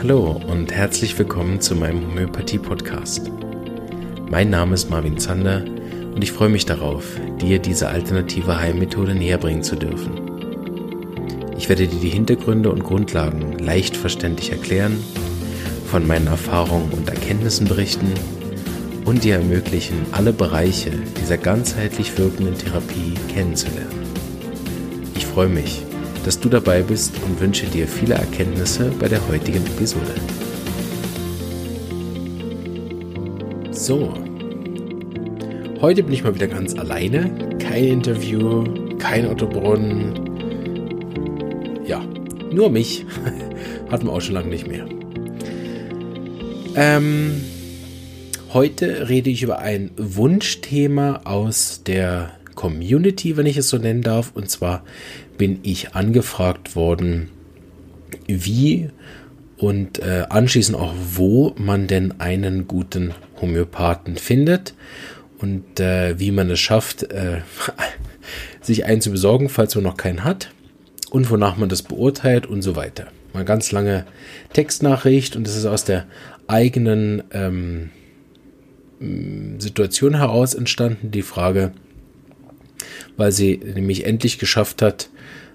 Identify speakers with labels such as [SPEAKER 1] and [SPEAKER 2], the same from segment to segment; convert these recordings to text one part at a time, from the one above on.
[SPEAKER 1] Hallo und herzlich willkommen zu meinem Homöopathie-Podcast. Mein Name ist Marvin Zander und ich freue mich darauf, dir diese alternative Heilmethode näher bringen zu dürfen. Ich werde dir die Hintergründe und Grundlagen leicht verständlich erklären, von meinen Erfahrungen und Erkenntnissen berichten und dir ermöglichen, alle Bereiche dieser ganzheitlich wirkenden Therapie kennenzulernen. Ich freue mich, dass du dabei bist und wünsche dir viele Erkenntnisse bei der heutigen Episode. So, heute bin ich mal wieder ganz alleine. Kein Interview, kein Otto Brunn. Ja, nur mich. Hatten wir auch schon lange nicht mehr. Heute rede ich über ein Wunschthema aus der Community, wenn ich es so nennen darf. Und zwar bin ich angefragt worden, wie und anschließend auch, wo man denn einen guten Homöopathen findet und wie man es schafft, sich einen zu besorgen, falls man noch keinen hat, und wonach man das beurteilt und so weiter. Eine ganz lange Textnachricht, und das ist aus der eigenen Situation heraus entstanden, die Frage, weil sie nämlich endlich geschafft hat,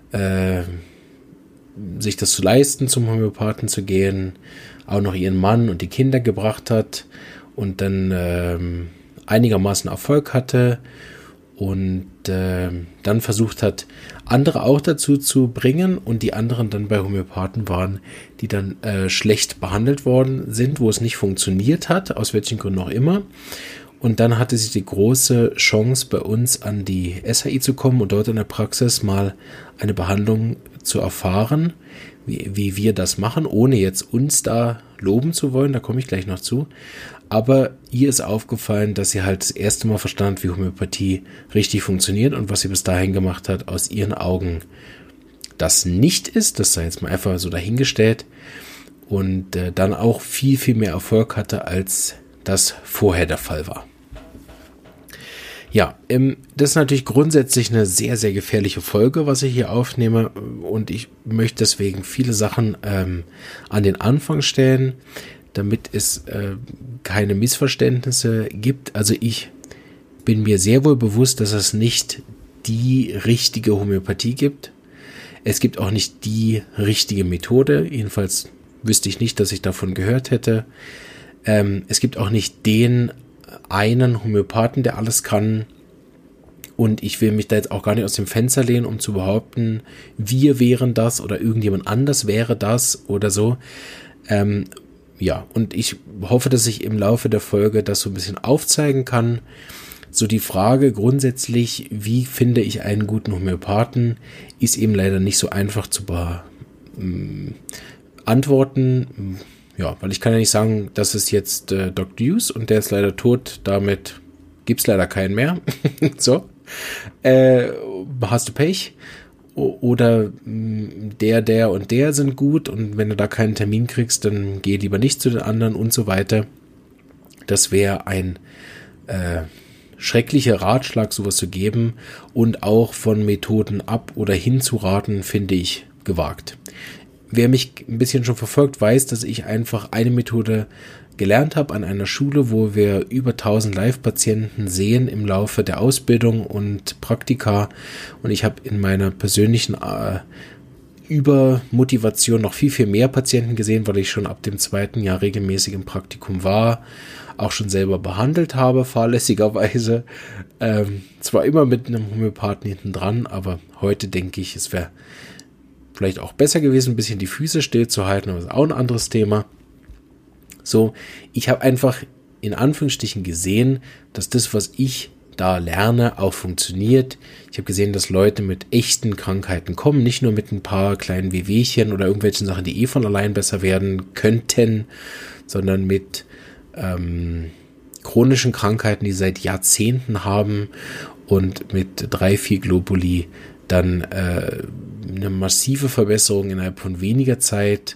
[SPEAKER 1] sich das zu leisten, zum Homöopathen zu gehen, auch noch ihren Mann und die Kinder gebracht hat und dann einigermaßen Erfolg hatte und dann versucht hat, andere auch dazu zu bringen, und die anderen dann bei Homöopathen waren, die dann schlecht behandelt worden sind, wo es nicht funktioniert hat, aus welchen Gründen auch immer. Und dann hatte sie die große Chance, bei uns an die SHI zu kommen und dort in der Praxis mal eine Behandlung zu erfahren, wie wir das machen, ohne jetzt uns da loben zu wollen, da komme ich gleich noch zu. Aber ihr ist aufgefallen, dass sie halt das erste Mal verstand, wie Homöopathie richtig funktioniert, und was sie bis dahin gemacht hat, aus ihren Augen das nicht ist, das sei jetzt mal einfach so dahingestellt, und dann auch viel, viel mehr Erfolg hatte, als das vorher der Fall war. Ja, das ist natürlich grundsätzlich eine sehr, sehr gefährliche Folge, was ich hier aufnehme, und ich möchte deswegen viele Sachen an den Anfang stellen, damit es keine Missverständnisse gibt. Also ich bin mir sehr wohl bewusst, dass es nicht die richtige Homöopathie gibt. Es gibt auch nicht die richtige Methode, jedenfalls wüsste ich nicht, dass ich davon gehört hätte. Es gibt auch nicht den einen Homöopathen, der alles kann, und ich will mich da jetzt auch gar nicht aus dem Fenster lehnen, um zu behaupten, wir wären das oder irgendjemand anders wäre das oder so. Ja, und ich hoffe, dass ich im Laufe der Folge das so ein bisschen aufzeigen kann. So die Frage grundsätzlich, wie finde ich einen guten Homöopathen, ist eben leider nicht so einfach zu beantworten. Ja, weil ich kann ja nicht sagen, das ist jetzt Dr. Hughes und der ist leider tot, damit gibt es leider keinen mehr. So, hast du Pech? Oder der und der sind gut, und wenn du da keinen Termin kriegst, dann geh lieber nicht zu den anderen und so weiter. Das wäre ein schrecklicher Ratschlag, sowas zu geben, und auch von Methoden ab- oder hinzuraten, finde ich gewagt. Wer mich ein bisschen schon verfolgt, weiß, dass ich einfach eine Methode gelernt habe an einer Schule, wo wir über 1000 Live-Patienten sehen im Laufe der Ausbildung und Praktika. Und ich habe in meiner persönlichen Übermotivation noch viel, viel mehr Patienten gesehen, weil ich schon ab dem 2. Jahr regelmäßig im Praktikum war, auch schon selber behandelt habe, fahrlässigerweise. Zwar immer mit einem Homöopathen hinten dran, aber heute denke ich, es wäre vielleicht auch besser gewesen, ein bisschen die Füße stillzuhalten, aber das ist auch ein anderes Thema. So, ich habe einfach in Anführungsstrichen gesehen, dass das, was ich da lerne, auch funktioniert. Ich habe gesehen, dass Leute mit echten Krankheiten kommen, nicht nur mit ein paar kleinen Wehwehchen oder irgendwelchen Sachen, die von allein besser werden könnten, sondern mit chronischen Krankheiten, die sie seit Jahrzehnten haben, und mit 3-4 Globuli dann eine massive Verbesserung innerhalb von weniger Zeit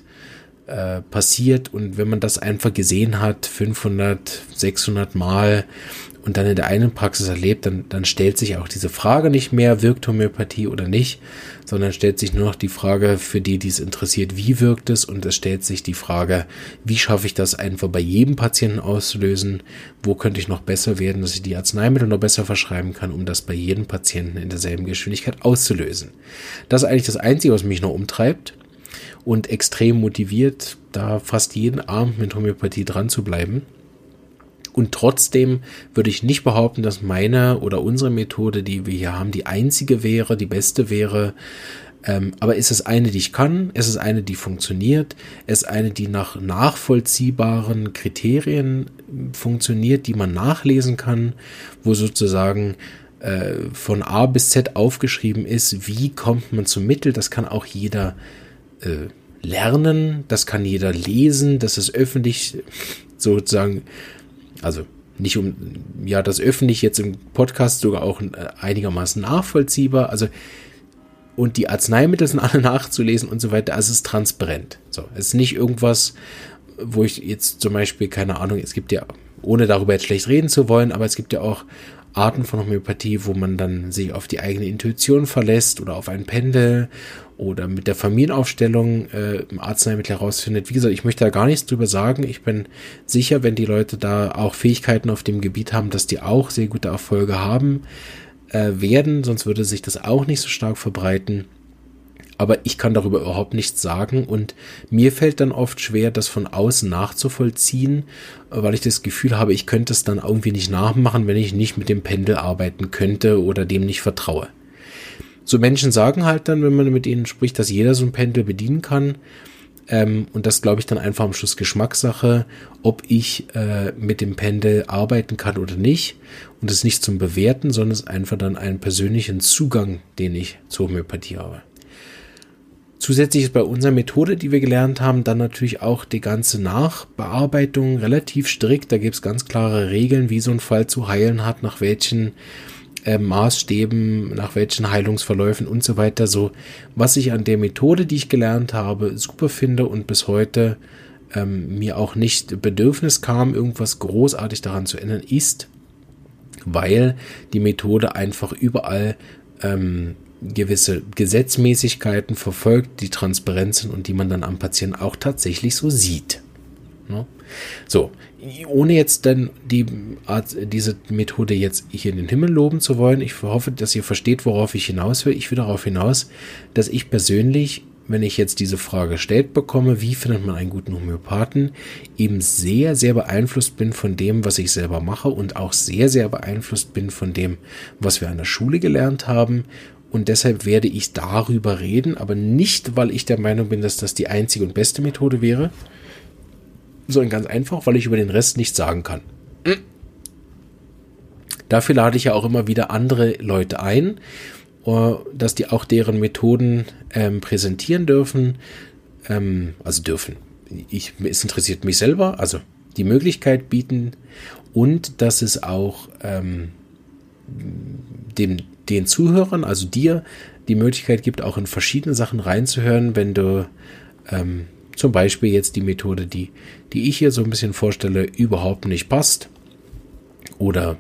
[SPEAKER 1] passiert. Und wenn man das einfach gesehen hat, 500, 600 Mal, und dann in der einen Praxis erlebt, dann stellt sich auch diese Frage nicht mehr, wirkt Homöopathie oder nicht, sondern stellt sich nur noch die Frage, für die es interessiert, wie wirkt es, und es stellt sich die Frage, wie schaffe ich das einfach bei jedem Patienten auszulösen, wo könnte ich noch besser werden, dass ich die Arzneimittel noch besser verschreiben kann, um das bei jedem Patienten in derselben Geschwindigkeit auszulösen. Das ist eigentlich das Einzige, was mich noch umtreibt und extrem motiviert, da fast jeden Abend mit Homöopathie dran zu bleiben. Und trotzdem würde ich nicht behaupten, dass meine oder unsere Methode, die wir hier haben, die einzige wäre, die beste wäre. Aber ist es eine, die ich kann? Ist es eine, die funktioniert? Ist es eine, die nach nachvollziehbaren Kriterien funktioniert, die man nachlesen kann, wo sozusagen von A bis Z aufgeschrieben ist, wie kommt man zum Mittel? Das kann auch jeder lernen, das kann jeder lesen, das ist öffentlich sozusagen, also nicht das öffentlich jetzt im Podcast sogar auch einigermaßen nachvollziehbar, also und die Arzneimittel sind alle nachzulesen und so weiter, also es ist transparent. So, es ist nicht irgendwas, wo ich jetzt zum Beispiel, keine Ahnung, es gibt ja, ohne darüber jetzt schlecht reden zu wollen, aber es gibt ja auch Arten von Homöopathie, wo man dann sich auf die eigene Intuition verlässt oder auf ein Pendel oder mit der Familienaufstellung im Arzneimittel herausfindet. Wie gesagt, ich möchte da gar nichts drüber sagen. Ich bin sicher, wenn die Leute da auch Fähigkeiten auf dem Gebiet haben, dass die auch sehr gute Erfolge haben werden, sonst würde sich das auch nicht so stark verbreiten. Aber ich kann darüber überhaupt nichts sagen und mir fällt dann oft schwer, das von außen nachzuvollziehen, weil ich das Gefühl habe, ich könnte es dann irgendwie nicht nachmachen, wenn ich nicht mit dem Pendel arbeiten könnte oder dem nicht vertraue. So Menschen sagen halt dann, wenn man mit ihnen spricht, dass jeder so ein Pendel bedienen kann. Und das glaube ich dann einfach am Schluss Geschmackssache, ob ich mit dem Pendel arbeiten kann oder nicht. Und es ist nicht zum Bewerten, sondern es ist einfach dann einen persönlichen Zugang, den ich zur Homöopathie habe. Zusätzlich ist bei unserer Methode, die wir gelernt haben, dann natürlich auch die ganze Nachbearbeitung relativ strikt. Da gibt es ganz klare Regeln, wie so ein Fall zu heilen hat, nach welchen Maßstäben, nach welchen Heilungsverläufen und so weiter. So, was ich an der Methode, die ich gelernt habe, super finde und bis heute mir auch nicht Bedürfnis kam, irgendwas großartig daran zu ändern, ist, weil die Methode einfach überall gewisse Gesetzmäßigkeiten verfolgt, die transparent sind und die man dann am Patienten auch tatsächlich so sieht. Ne? So, ohne jetzt dann diese Methode jetzt hier in den Himmel loben zu wollen, ich hoffe, dass ihr versteht, worauf ich hinaus will. Ich will darauf hinaus, dass ich persönlich, wenn ich jetzt diese Frage gestellt bekomme, wie findet man einen guten Homöopathen, eben sehr, sehr beeinflusst bin von dem, was ich selber mache und auch sehr, sehr beeinflusst bin von dem, was wir an der Schule gelernt haben. Und deshalb werde ich darüber reden, aber nicht, weil ich der Meinung bin, dass das die einzige und beste Methode wäre, sondern ganz einfach, weil ich über den Rest nichts sagen kann. Dafür lade ich ja auch immer wieder andere Leute ein, dass die auch deren Methoden präsentieren dürfen. Also dürfen. Es interessiert mich selber, also die Möglichkeit bieten und dass es auch den Zuhörern, also dir, die Möglichkeit gibt, auch in verschiedene Sachen reinzuhören, wenn du zum Beispiel jetzt die Methode, die ich hier so ein bisschen vorstelle, überhaupt nicht passt oder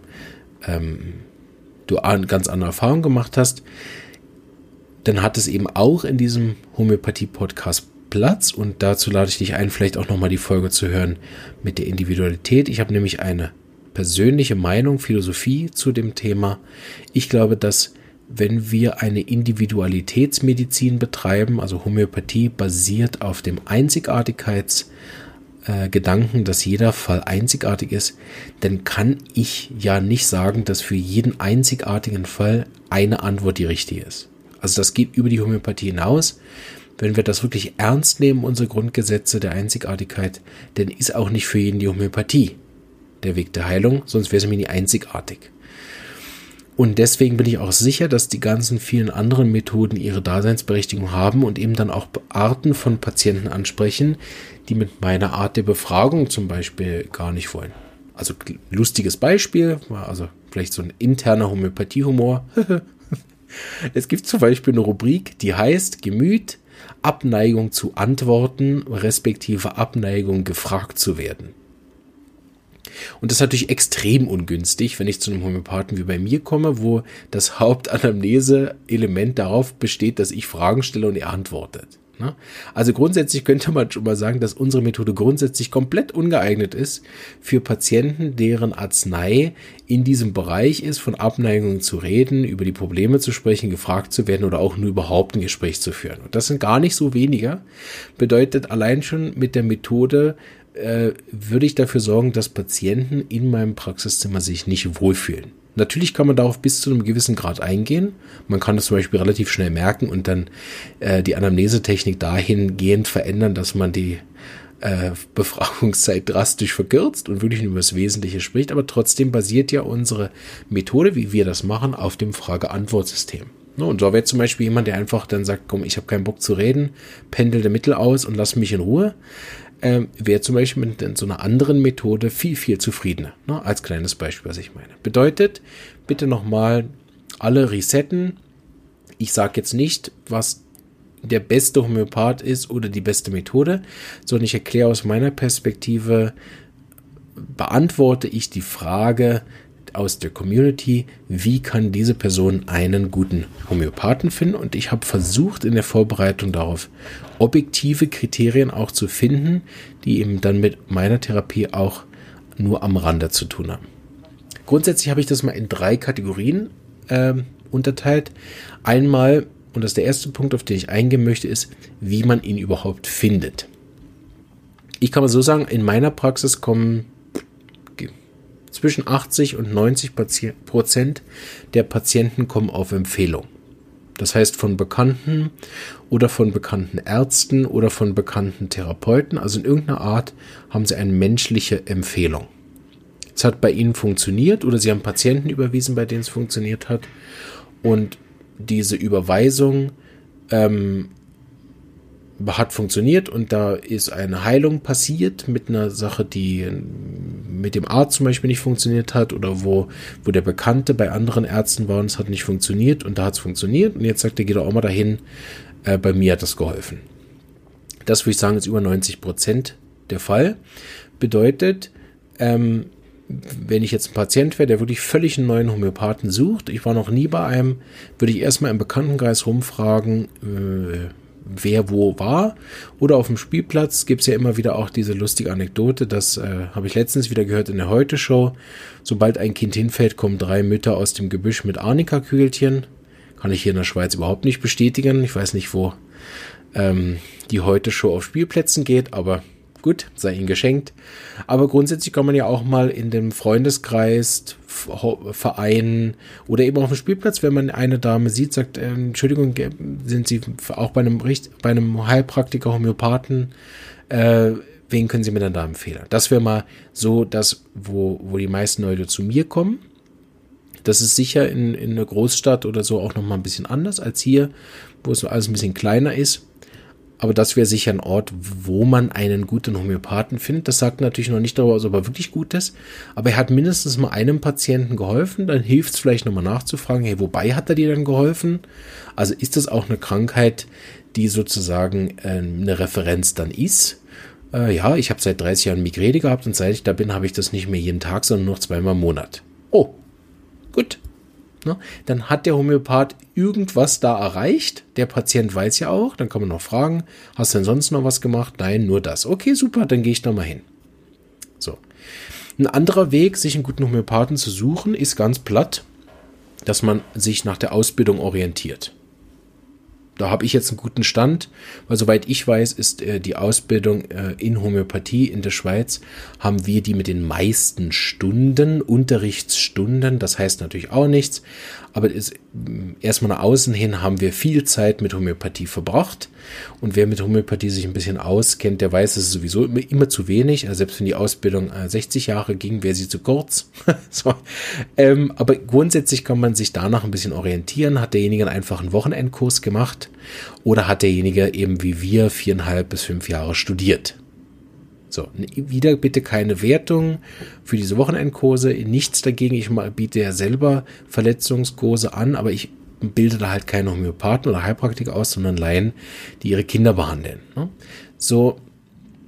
[SPEAKER 1] du eine ganz andere Erfahrung gemacht hast, dann hat es eben auch in diesem Homöopathie-Podcast Platz und dazu lade ich dich ein, vielleicht auch nochmal die Folge zu hören mit der Individualität. Ich habe nämlich eine persönliche Meinung, Philosophie zu dem Thema. Ich glaube, dass wenn wir eine Individualitätsmedizin betreiben, also Homöopathie basiert auf dem Einzigartigkeitsgedanken, dass jeder Fall einzigartig ist, dann kann ich ja nicht sagen, dass für jeden einzigartigen Fall eine Antwort die richtige ist. Also das geht über die Homöopathie hinaus. Wenn wir das wirklich ernst nehmen, unsere Grundgesetze der Einzigartigkeit, dann ist auch nicht für jeden die Homöopathie der Weg der Heilung, sonst wäre sie mir nie einzigartig. Und deswegen bin ich auch sicher, dass die ganzen vielen anderen Methoden ihre Daseinsberechtigung haben und eben dann auch Arten von Patienten ansprechen, die mit meiner Art der Befragung zum Beispiel gar nicht wollen. Also lustiges Beispiel, also vielleicht so ein interner Homöopathie-Humor. Es gibt zum Beispiel eine Rubrik, die heißt Gemüt, Abneigung zu antworten, respektive Abneigung gefragt zu werden. Und das ist natürlich extrem ungünstig, wenn ich zu einem Homöopathen wie bei mir komme, wo das Hauptanamnese-Element darauf besteht, dass ich Fragen stelle und er antwortet. Also grundsätzlich könnte man schon mal sagen, dass unsere Methode grundsätzlich komplett ungeeignet ist für Patienten, deren Arznei in diesem Bereich ist, von Abneigungen zu reden, über die Probleme zu sprechen, gefragt zu werden oder auch nur überhaupt ein Gespräch zu führen. Und das sind gar nicht so weniger. Bedeutet, allein schon mit der Methode würde ich dafür sorgen, dass Patienten in meinem Praxiszimmer sich nicht wohlfühlen. Natürlich kann man darauf bis zu einem gewissen Grad eingehen. Man kann das zum Beispiel relativ schnell merken und dann die Anamnesetechnik dahingehend verändern, dass man die Befragungszeit drastisch verkürzt und wirklich nur über das Wesentliche spricht. Aber trotzdem basiert ja unsere Methode, wie wir das machen, auf dem Frage-Antwort-System. Und da wäre zum Beispiel jemand, der einfach dann sagt, komm, ich habe keinen Bock zu reden, pendel der Mittel aus und lass mich in Ruhe. Wäre zum Beispiel mit so einer anderen Methode viel, viel zufriedener. Ne? Als kleines Beispiel, was ich meine. Bedeutet, bitte nochmal alle resetten. Ich sage jetzt nicht, was der beste Homöopath ist oder die beste Methode, sondern ich erkläre aus meiner Perspektive, beantworte ich die Frage aus der Community, wie kann diese Person einen guten Homöopathen finden? Und ich habe versucht in der Vorbereitung darauf objektive Kriterien auch zu finden, die eben dann mit meiner Therapie auch nur am Rande zu tun haben. Grundsätzlich habe ich das mal in 3 Kategorien unterteilt. Einmal, und das ist der erste Punkt, auf den ich eingehen möchte, ist, wie man ihn überhaupt findet. Ich kann mal so sagen, in meiner Praxis kommen zwischen 80 und 90% der Patienten kommen auf Empfehlung. Das heißt von Bekannten oder von bekannten Ärzten oder von bekannten Therapeuten. Also in irgendeiner Art haben sie eine menschliche Empfehlung. Es hat bei ihnen funktioniert oder sie haben Patienten überwiesen, bei denen es funktioniert hat. Und diese Überweisung hat funktioniert und da ist eine Heilung passiert mit einer Sache, die mit dem Arzt zum Beispiel nicht funktioniert hat oder wo der Bekannte bei anderen Ärzten war und es hat nicht funktioniert und da hat es funktioniert und jetzt sagt er, geh doch auch mal dahin, bei mir hat das geholfen. Das würde ich sagen, ist über 90% der Fall. Bedeutet, wenn ich jetzt ein Patient wäre, der wirklich völlig einen neuen Homöopathen sucht, ich war noch nie bei einem, würde ich erstmal im Bekanntenkreis rumfragen, wer wo war, oder auf dem Spielplatz gibt es ja immer wieder auch diese lustige Anekdote, das habe ich letztens wieder gehört in der Heute-Show, sobald ein Kind hinfällt, kommen 3 Mütter aus dem Gebüsch mit Arnika-Kügelchen, kann ich hier in der Schweiz überhaupt nicht bestätigen, ich weiß nicht, wo die Heute-Show auf Spielplätzen geht, aber gut, sei ihnen geschenkt. Aber grundsätzlich kann man ja auch mal in dem Freundeskreis, Verein oder eben auf dem Spielplatz, wenn man eine Dame sieht, sagt, Entschuldigung, sind Sie auch bei einem Heilpraktiker, Homöopathen, wen können Sie mir dann da empfehlen? Das wäre mal so das, wo die meisten Leute zu mir kommen. Das ist sicher in einer Großstadt oder so auch nochmal ein bisschen anders als hier, wo es alles ein bisschen kleiner ist. Aber das wäre sicher ein Ort, wo man einen guten Homöopathen findet. Das sagt natürlich noch nicht darüber, ob er wirklich gut ist. Aber er hat mindestens mal einem Patienten geholfen. Dann hilft es vielleicht nochmal nachzufragen, hey, wobei hat er dir denn geholfen? Also ist das auch eine Krankheit, die sozusagen eine Referenz dann ist? Ja, ich habe seit 30 Jahren Migräne gehabt und seit ich da bin, habe ich das nicht mehr jeden Tag, sondern nur noch 2-mal im Monat. Oh, gut. Ne? Dann hat der Homöopath irgendwas da erreicht. Der Patient weiß ja auch. Dann kann man noch fragen, hast du denn sonst noch was gemacht? Nein, nur das. Okay, super, dann gehe ich da mal hin. So. Ein anderer Weg, sich einen guten Homöopathen zu suchen, ist ganz platt, dass man sich nach der Ausbildung orientiert. Da habe ich jetzt einen guten Stand, weil soweit ich weiß, ist die Ausbildung in Homöopathie in der Schweiz, haben wir die mit den meisten Stunden, Unterrichtsstunden, das heißt natürlich auch nichts, aber erstmal nach außen hin haben wir viel Zeit mit Homöopathie verbracht und wer mit Homöopathie sich ein bisschen auskennt, der weiß, es ist sowieso immer zu wenig, also selbst wenn die Ausbildung 60 Jahre ging, wäre sie zu kurz. So. Aber grundsätzlich kann man sich danach ein bisschen orientieren, hat derjenige einfach einen Wochenendkurs gemacht oder hat derjenige eben wie wir 4,5 bis 5 Jahre studiert. So, wieder bitte keine Wertung für diese Wochenendkurse, nichts dagegen. Ich biete ja selber Verletzungskurse an, aber ich bilde da halt keine Homöopathen oder Heilpraktiker aus, sondern Laien, die ihre Kinder behandeln. Ne? So,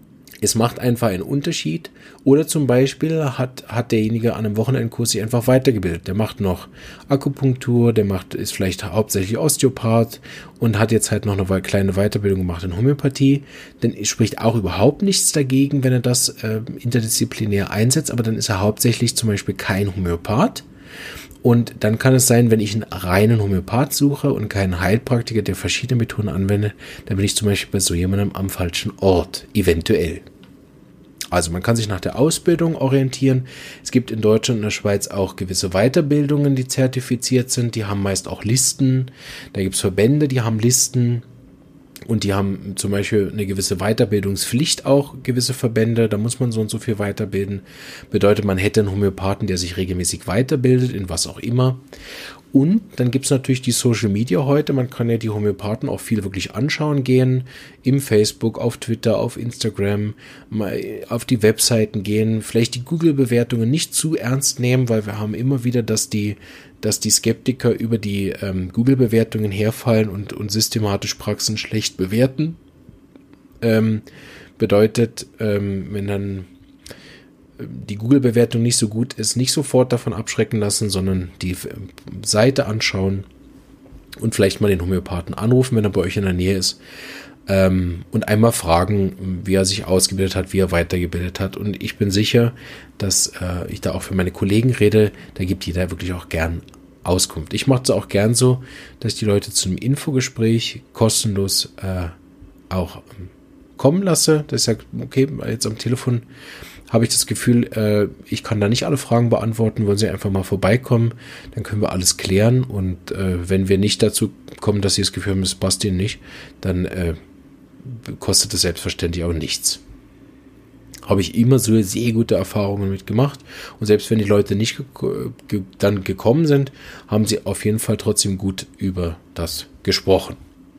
[SPEAKER 1] Es macht einfach einen Unterschied. Oder zum Beispiel hat derjenige an einem Wochenendkurs sich einfach weitergebildet. Der macht noch Akupunktur, ist vielleicht hauptsächlich Osteopath und hat jetzt halt noch eine kleine Weiterbildung gemacht in Homöopathie. Dann spricht auch überhaupt nichts dagegen, wenn er das interdisziplinär einsetzt, aber dann ist er hauptsächlich zum Beispiel kein Homöopath. Und dann kann es sein, wenn ich einen reinen Homöopath suche und keinen Heilpraktiker, der verschiedene Methoden anwendet, dann bin ich zum Beispiel bei so jemandem am falschen Ort, eventuell. Also man kann sich nach der Ausbildung orientieren. Es gibt in Deutschland und der Schweiz auch gewisse Weiterbildungen, die zertifiziert sind. Die haben meist auch Listen. Da gibt es Verbände, die haben Listen. Und die haben zum Beispiel eine gewisse Weiterbildungspflicht auch, gewisse Verbände, da muss man so und so viel weiterbilden. Bedeutet, man hätte einen Homöopathen, der sich regelmäßig weiterbildet, in was auch immer. Und dann gibt es natürlich die Social Media heute, man kann ja die Homöopathen auch viel wirklich anschauen gehen, im Facebook, auf Twitter, auf Instagram, mal auf die Webseiten gehen, vielleicht die Google-Bewertungen nicht zu ernst nehmen, weil wir haben immer wieder, dass die Skeptiker über die Google-Bewertungen herfallen und systematisch Praxen schlecht bewerten. Bedeutet, wenn dann die Google-Bewertung nicht so gut ist, nicht sofort davon abschrecken lassen, sondern die Seite anschauen und vielleicht mal den Homöopathen anrufen, wenn er bei euch in der Nähe ist, und einmal fragen, wie er sich ausgebildet hat, wie er weitergebildet hat. Und ich bin sicher, dass ich da auch für meine Kollegen rede, da gibt jeder wirklich auch gern Auskunft. Ich mache es auch gern so, dass ich die Leute zu einem Infogespräch kostenlos auch kommen lasse. Das ist ja okay, jetzt am Telefon habe ich das Gefühl, ich kann da nicht alle Fragen beantworten, wollen Sie einfach mal vorbeikommen, dann können wir alles klären und wenn wir nicht dazu kommen, dass Sie das Gefühl haben, es passt Ihnen nicht, dann kostet das selbstverständlich auch nichts. Habe ich immer so sehr gute Erfahrungen mitgemacht und selbst wenn die Leute nicht dann gekommen sind, haben sie auf jeden Fall trotzdem gut über das gesprochen.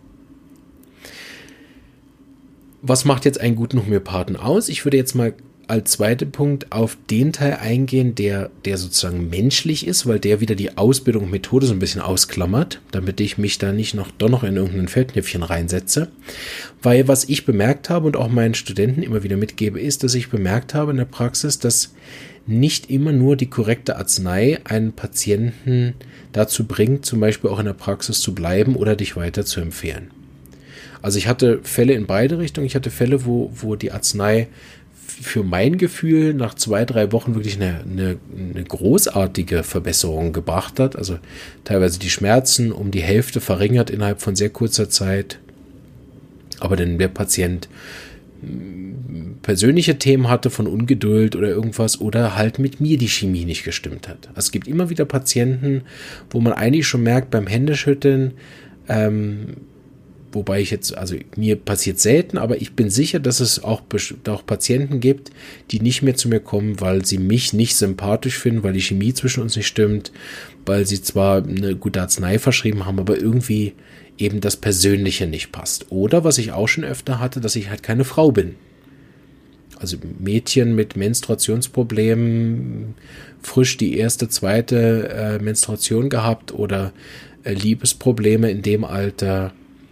[SPEAKER 1] Was macht jetzt einen guten Homöopathen aus? Ich würde jetzt mal als zweiter Punkt auf den Teil eingehen, der sozusagen menschlich ist, weil der wieder die Ausbildung und Methode so ein bisschen ausklammert, damit ich mich da nicht doch noch in irgendein Fettnäpfchen reinsetze. Weil was ich bemerkt habe und auch meinen Studenten immer wieder mitgebe, ist, dass ich bemerkt habe in der Praxis, dass nicht immer nur die korrekte Arznei einen Patienten dazu bringt, zum Beispiel auch in der Praxis zu bleiben oder dich weiter zu empfehlen. Also ich hatte Fälle in beide Richtungen. Ich hatte Fälle, wo die Arznei für mein Gefühl nach 2-3 Wochen wirklich eine großartige Verbesserung gebracht hat. Also teilweise die Schmerzen um die Hälfte verringert innerhalb von sehr kurzer Zeit. Aber wenn der Patient persönliche Themen hatte von Ungeduld oder irgendwas oder halt mit mir die Chemie nicht gestimmt hat. Also es gibt immer wieder Patienten, wo man eigentlich schon merkt beim Händeschütteln, wobei also mir passiert selten, aber ich bin sicher, dass es auch Patienten gibt, die nicht mehr zu mir kommen, weil sie mich nicht sympathisch finden, weil die Chemie zwischen uns nicht stimmt, weil sie zwar eine gute Arznei verschrieben haben, aber irgendwie eben das Persönliche nicht passt. Oder, was ich auch schon öfter hatte, dass ich halt keine Frau bin. Also Mädchen mit Menstruationsproblemen, frisch die erste, zweite Menstruation gehabt oder Liebesprobleme in dem Alter.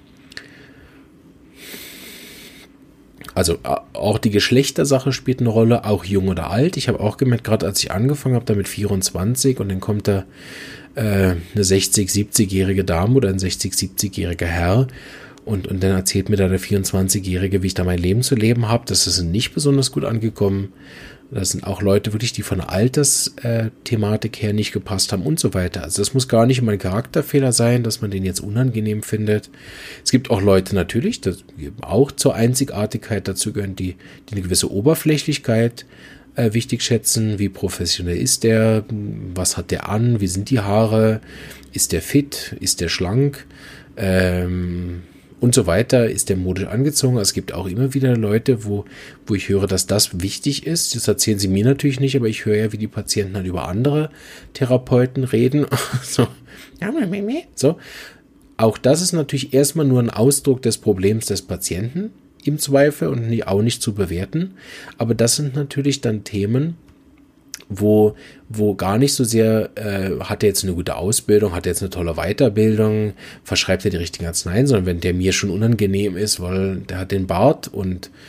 [SPEAKER 1] Also auch die Geschlechtersache spielt eine Rolle, auch jung oder alt. Ich habe auch gemerkt, gerade als ich angefangen habe, da mit 24 und dann kommt da eine 60-, 70-jährige Dame oder ein 60-, 70-jähriger Herr und dann erzählt mir da der 24-Jährige, wie ich da mein Leben zu leben habe. Das ist nicht besonders gut angekommen. Das sind auch Leute wirklich, die von der Altersthematik her nicht gepasst haben und so weiter. Also das muss gar nicht immer ein Charakterfehler sein, dass man den jetzt unangenehm findet. Es gibt auch Leute natürlich, die auch zur Einzigartigkeit dazu gehören, die eine gewisse Oberflächlichkeit wichtig schätzen. Wie professionell ist der? Was hat der an? Wie sind die Haare? Ist der fit? Ist der schlank? Und so weiter, ist der modisch angezogen. Es gibt auch immer wieder Leute, wo ich höre, dass das wichtig ist. Das erzählen sie mir natürlich nicht, aber ich höre ja, wie die Patienten dann über andere Therapeuten reden. So. So. Auch das ist natürlich erstmal nur ein Ausdruck des Problems des Patienten im Zweifel und auch nicht zu bewerten. Aber das sind natürlich dann Themen, wo gar nicht so sehr, hat er jetzt eine gute Ausbildung, hat er jetzt eine tolle Weiterbildung, verschreibt er die richtigen Arzneien, sondern wenn der mir schon unangenehm ist, weil der hat den Bart und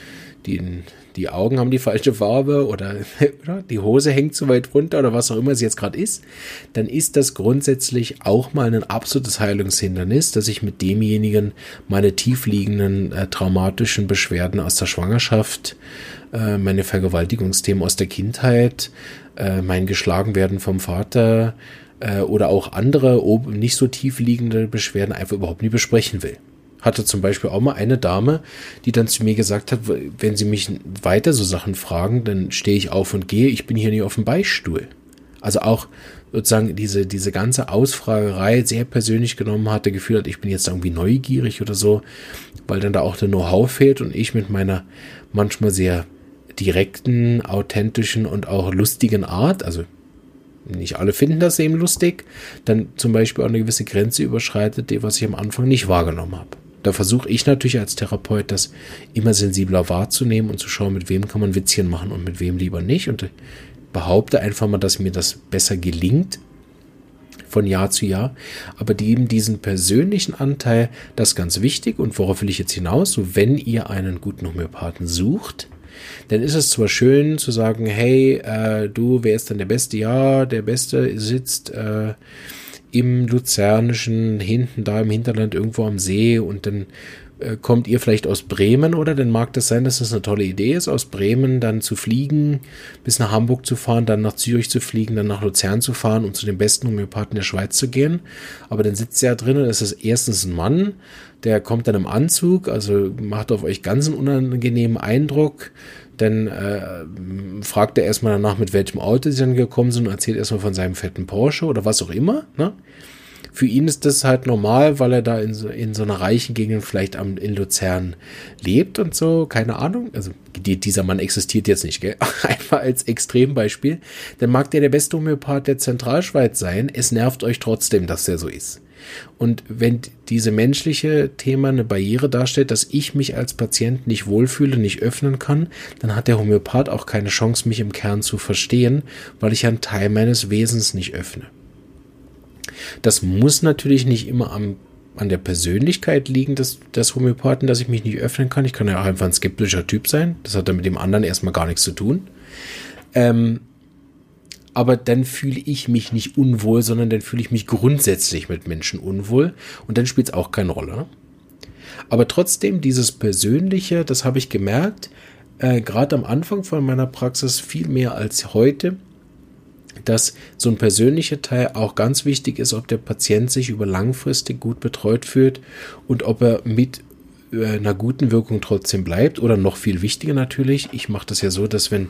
[SPEAKER 1] die Augen haben die falsche Farbe oder die Hose hängt zu weit runter oder was auch immer es jetzt gerade ist, dann ist das grundsätzlich auch mal ein absolutes Heilungshindernis, dass ich mit demjenigen meine tiefliegenden traumatischen Beschwerden aus der Schwangerschaft, meine Vergewaltigungsthemen aus der Kindheit, mein Geschlagenwerden vom Vater oder auch andere nicht so tiefliegende Beschwerden einfach überhaupt nie besprechen will. Hatte zum Beispiel auch mal eine Dame, die dann zu mir gesagt hat, wenn sie mich weiter so Sachen fragen, dann stehe ich auf und gehe, ich bin hier nicht auf dem Beichtstuhl. Also auch sozusagen diese ganze Ausfragerei sehr persönlich genommen hatte, Gefühl hat, ich bin jetzt irgendwie neugierig oder so, weil dann da auch der Know-how fehlt und ich mit meiner manchmal sehr direkten, authentischen und auch lustigen Art, also nicht alle finden das eben lustig, dann zum Beispiel auch eine gewisse Grenze überschreitet, die was ich am Anfang nicht wahrgenommen habe. Da versuche ich natürlich als Therapeut, das immer sensibler wahrzunehmen und zu schauen, mit wem kann man Witzchen machen und mit wem lieber nicht. Und ich behaupte einfach mal, dass mir das besser gelingt von Jahr zu Jahr. Aber eben diesen persönlichen Anteil, das ist ganz wichtig. Und worauf will ich jetzt hinaus? So, wenn ihr einen guten Homöopathen sucht, dann ist es zwar schön zu sagen, hey, wer ist denn der Beste? Ja, der Beste sitzt im Luzernischen, hinten da im Hinterland irgendwo am See und dann kommt ihr vielleicht aus Bremen oder dann mag das sein, dass das eine tolle Idee ist, aus Bremen dann zu fliegen, bis nach Hamburg zu fahren, dann nach Zürich zu fliegen, dann nach Luzern zu fahren und zu den besten Homöopathen der Schweiz zu gehen. Aber dann sitzt er drin und es ist erstens ein Mann, der kommt dann im Anzug, also macht auf euch ganz einen unangenehmen Eindruck. Dann fragt er erstmal danach, mit welchem Auto sie dann gekommen sind und erzählt erstmal von seinem fetten Porsche oder was auch immer. Ne? Für ihn ist das halt normal, weil er da in so einer reichen Gegend vielleicht in Luzern lebt und so, keine Ahnung. Also dieser Mann existiert jetzt nicht, gell? Einfach als Extrembeispiel. Dann mag der beste Homöopath der Zentralschweiz sein. Es nervt euch trotzdem, dass der so ist. Und wenn diese menschliche Thema eine Barriere darstellt, dass ich mich als Patient nicht wohlfühle, nicht öffnen kann, dann hat der Homöopath auch keine Chance, mich im Kern zu verstehen, weil ich einen Teil meines Wesens nicht öffne. Das muss natürlich nicht immer an der Persönlichkeit liegen des Homöopathen, dass ich mich nicht öffnen kann. Ich kann ja auch einfach ein skeptischer Typ sein. Das hat dann mit dem anderen erstmal gar nichts zu tun. Aber dann fühle ich mich nicht unwohl, sondern dann fühle ich mich grundsätzlich mit Menschen unwohl und dann spielt es auch keine Rolle. Aber trotzdem, dieses Persönliche, das habe ich gemerkt, gerade am Anfang von meiner Praxis viel mehr als heute, dass so ein persönlicher Teil auch ganz wichtig ist, ob der Patient sich über langfristig gut betreut fühlt und ob er mit einer guten Wirkung trotzdem bleibt oder noch viel wichtiger natürlich. Ich mache das ja so, dass wenn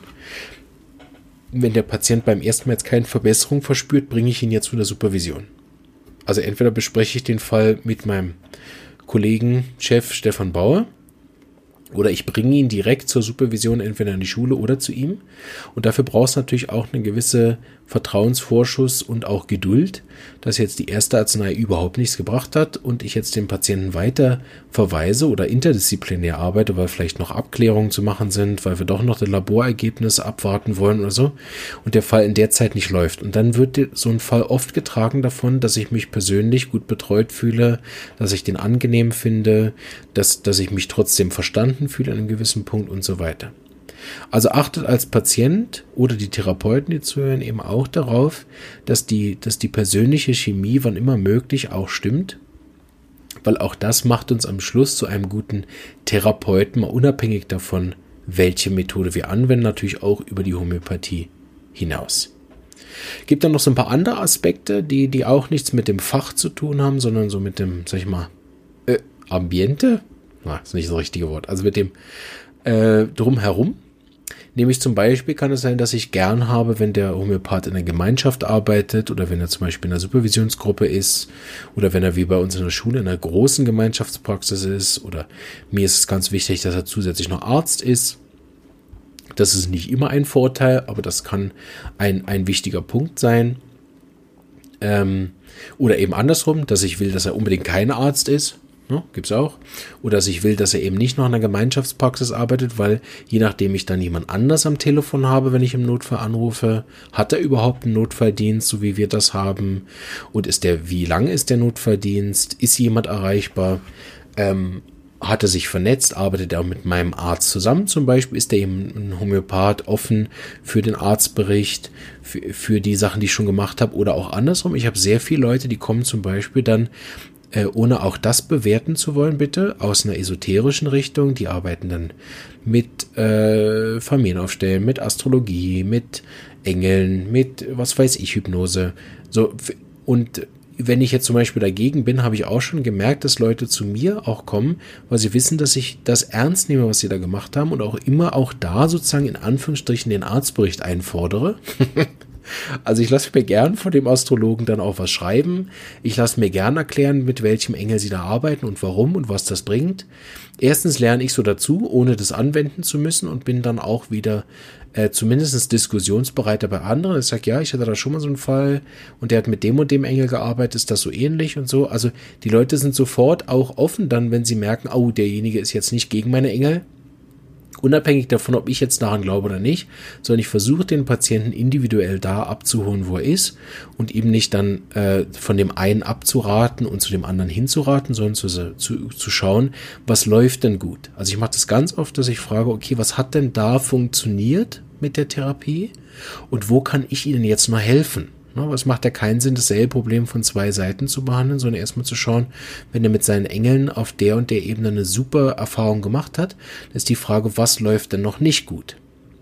[SPEAKER 1] der Patient beim ersten Mal jetzt keine Verbesserung verspürt, bringe ich ihn jetzt zu der Supervision. Also entweder bespreche ich den Fall mit meinem Kollegen, Chef Stefan Bauer, oder ich bringe ihn direkt zur Supervision, entweder in die Schule oder zu ihm. Und dafür braucht es natürlich auch eine gewisse Vertrauensvorschuss und auch Geduld, dass jetzt die erste Arznei überhaupt nichts gebracht hat und ich jetzt den Patienten weiter verweise oder interdisziplinär arbeite, weil vielleicht noch Abklärungen zu machen sind, weil wir doch noch das Laborergebnis abwarten wollen oder so und der Fall in der Zeit nicht läuft. Und dann wird so ein Fall oft getragen davon, dass ich mich persönlich gut betreut fühle, dass ich den angenehm finde, dass ich mich trotzdem verstanden fühle an einem gewissen Punkt und so weiter. Also achtet als Patient oder die Therapeuten, die zuhören, eben auch darauf, dass die persönliche Chemie, wann immer möglich, auch stimmt, weil auch das macht uns am Schluss zu einem guten Therapeuten, mal unabhängig davon, welche Methode wir anwenden, natürlich auch über die Homöopathie hinaus. Gibt dann noch so ein paar andere Aspekte, die auch nichts mit dem Fach zu tun haben, sondern so mit dem, sag ich mal, Ambiente? Na, ist nicht das richtige Wort. Also mit dem Drumherum. Nämlich zum Beispiel kann es sein, dass ich gern habe, wenn der Homöopath in der Gemeinschaft arbeitet oder wenn er zum Beispiel in einer Supervisionsgruppe ist oder wenn er wie bei uns in der Schule in einer großen Gemeinschaftspraxis ist oder mir ist es ganz wichtig, dass er zusätzlich noch Arzt ist. Das ist nicht immer ein Vorteil, aber das kann ein wichtiger Punkt sein. Oder eben andersrum, dass ich will, dass er unbedingt kein Arzt ist. Ja, gibt's auch. Oder dass ich will, dass er eben nicht noch in einer Gemeinschaftspraxis arbeitet, weil je nachdem ich dann jemand anders am Telefon habe, wenn ich im Notfall anrufe, hat er überhaupt einen Notfalldienst, so wie wir das haben? Und wie lang ist der Notfalldienst? Ist jemand erreichbar? hat er sich vernetzt, arbeitet er auch mit meinem Arzt zusammen zum Beispiel, ist er eben ein Homöopath, offen für den Arztbericht, für die Sachen, die ich schon gemacht habe oder auch andersrum. Ich habe sehr viele Leute, die kommen zum Beispiel dann, ohne auch das bewerten zu wollen, bitte, aus einer esoterischen Richtung, die arbeiten dann mit Familienaufstellen, mit Astrologie, mit Engeln, mit, was weiß ich, Hypnose, so, und wenn ich jetzt zum Beispiel dagegen bin, habe ich auch schon gemerkt, dass Leute zu mir auch kommen, weil sie wissen, dass ich das ernst nehme, was sie da gemacht haben und auch immer auch da sozusagen in Anführungsstrichen den Arztbericht einfordere. Also ich lasse mir gern von dem Astrologen dann auch was schreiben. Ich lasse mir gern erklären, mit welchem Engel sie da arbeiten und warum und was das bringt. Erstens lerne ich so dazu, ohne das anwenden zu müssen und bin dann auch wieder zumindest diskussionsbereiter bei anderen. Ich sage, ja, ich hatte da schon mal so einen Fall und der hat mit dem und dem Engel gearbeitet, ist das so ähnlich und so. Also die Leute sind sofort auch offen dann, wenn sie merken, oh, derjenige ist jetzt nicht gegen meine Engel. Unabhängig davon, ob ich jetzt daran glaube oder nicht, sondern ich versuche den Patienten individuell da abzuholen, wo er ist und ihm nicht dann von dem einen abzuraten und zu dem anderen hinzuraten, sondern zu schauen, was läuft denn gut. Also ich mache das ganz oft, dass ich frage, okay, was hat denn da funktioniert mit der Therapie und wo kann ich Ihnen jetzt mal helfen? Aber es macht ja keinen Sinn, dasselbe Problem von zwei Seiten zu behandeln, sondern erstmal zu schauen, wenn er mit seinen Engeln auf der und der Ebene eine super Erfahrung gemacht hat, dann ist die Frage, was läuft denn noch nicht gut?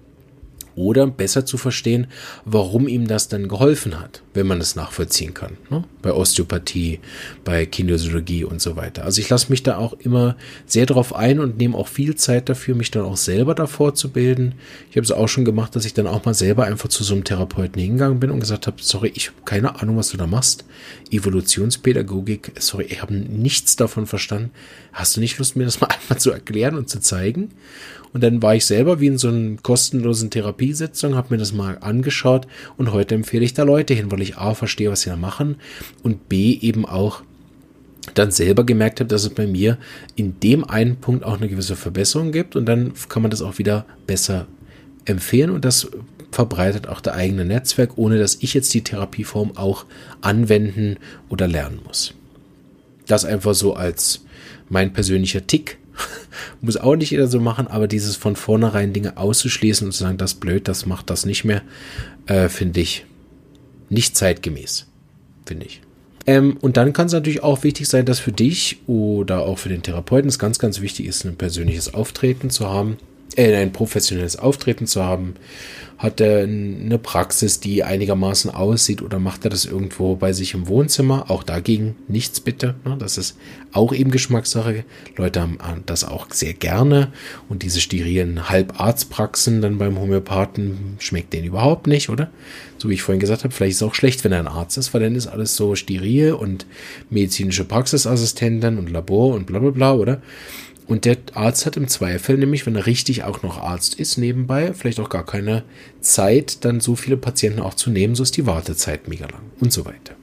[SPEAKER 1] Oder besser zu verstehen, warum ihm das dann geholfen hat, wenn man es nachvollziehen kann. Ne? Bei Osteopathie, bei Kinesiologie und so weiter. Also ich lasse mich da auch immer sehr drauf ein und nehme auch viel Zeit dafür, mich dann auch selber davor zu bilden. Ich habe es auch schon gemacht, dass ich dann auch mal selber einfach zu so einem Therapeuten hingegangen bin und gesagt habe, sorry, ich habe keine Ahnung, was du da machst. Evolutionspädagogik, sorry, ich habe nichts davon verstanden. Hast du nicht Lust, mir das mal einmal zu erklären und zu zeigen? Und dann war ich selber wie in so einer kostenlosen Therapiesitzung, habe mir das mal angeschaut und heute empfehle ich da Leute hin, weil ich A, verstehe, was sie da machen und B, eben auch dann selber gemerkt habe, dass es bei mir in dem einen Punkt auch eine gewisse Verbesserung gibt und dann kann man das auch wieder besser empfehlen und das verbreitet auch der eigene Netzwerk, ohne dass ich jetzt die Therapieform auch anwenden oder lernen muss. Das einfach so als mein persönlicher Tick. Muss auch nicht jeder so machen, aber dieses von vornherein Dinge auszuschließen und zu sagen, das ist blöd, das macht das nicht mehr, finde ich nicht zeitgemäß, finde ich. Und dann kann es natürlich auch wichtig sein, dass für dich oder auch für den Therapeuten es ganz, ganz wichtig ist, ein persönliches Auftreten zu haben, ein professionelles Auftreten zu haben. Hat er eine Praxis, die einigermaßen aussieht oder macht er das irgendwo bei sich im Wohnzimmer? Auch dagegen nichts bitte. Das ist auch eben Geschmackssache. Leute haben das auch sehr gerne und diese sterilen Halbarztpraxen dann beim Homöopathen schmeckt denen überhaupt nicht, oder? So wie ich vorhin gesagt habe, vielleicht ist es auch schlecht, wenn er ein Arzt ist, weil dann ist alles so steril und medizinische Praxisassistentin und Labor und bla bla bla, oder? Und der Arzt hat im Zweifel, nämlich wenn er richtig auch noch Arzt ist nebenbei, vielleicht auch gar keine Zeit, dann so viele Patienten auch zu nehmen, so ist die Wartezeit mega lang und so weiter.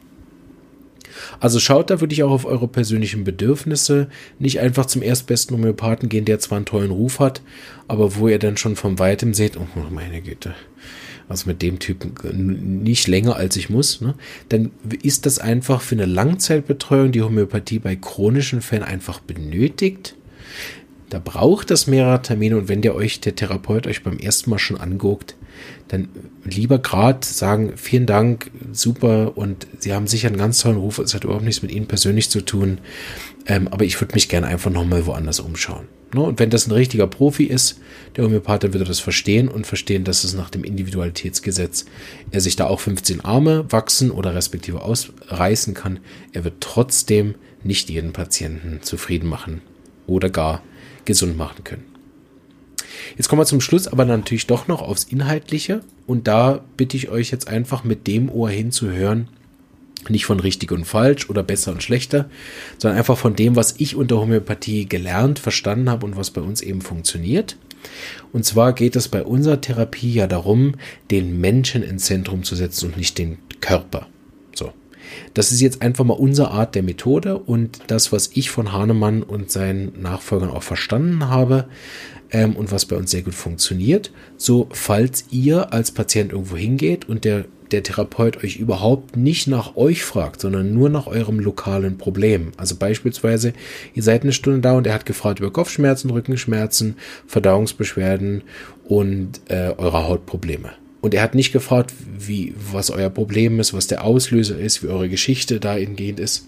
[SPEAKER 1] Also schaut da wirklich auch auf eure persönlichen Bedürfnisse, nicht einfach zum erstbesten Homöopathen gehen, der zwar einen tollen Ruf hat, aber wo ihr dann schon von Weitem seht, oh meine Güte, also mit dem Typen nicht länger als ich muss, ne? Dann ist das einfach für eine Langzeitbetreuung die Homöopathie bei chronischen Fällen einfach benötigt. Da braucht es mehrere Termine und wenn der Therapeut euch beim ersten Mal schon anguckt, dann lieber gerade sagen, vielen Dank, super und Sie haben sicher einen ganz tollen Ruf, es hat überhaupt nichts mit Ihnen persönlich zu tun, aber ich würde mich gerne einfach nochmal woanders umschauen. Ne? Und wenn das ein richtiger Profi ist, der Homöopath, dann wird er das verstehen und verstehen, dass es nach dem Individualitätsgesetz er sich da auch 15 Arme wachsen oder respektive ausreißen kann. Er wird trotzdem nicht jeden Patienten zufrieden machen oder gar gesund machen können. Jetzt kommen wir zum Schluss aber natürlich doch noch aufs Inhaltliche und da bitte ich euch jetzt einfach mit dem Ohr hinzuhören, nicht von richtig und falsch oder besser und schlechter, sondern einfach von dem, was ich unter Homöopathie gelernt, verstanden habe und was bei uns eben funktioniert. Und zwar geht es bei unserer Therapie ja darum, den Menschen ins Zentrum zu setzen und nicht den Körper. So. Das ist jetzt einfach mal unsere Art der Methode und das, was ich von Hahnemann und seinen Nachfolgern auch verstanden habe und was bei uns sehr gut funktioniert. So, falls ihr als Patient irgendwo hingeht und der Therapeut euch überhaupt nicht nach euch fragt, sondern nur nach eurem lokalen Problem. Also beispielsweise, ihr seid eine Stunde da und er hat gefragt über Kopfschmerzen, Rückenschmerzen, Verdauungsbeschwerden und eure Hautprobleme. Und er hat nicht gefragt, was euer Problem ist, was der Auslöser ist, wie eure Geschichte dahingehend ist.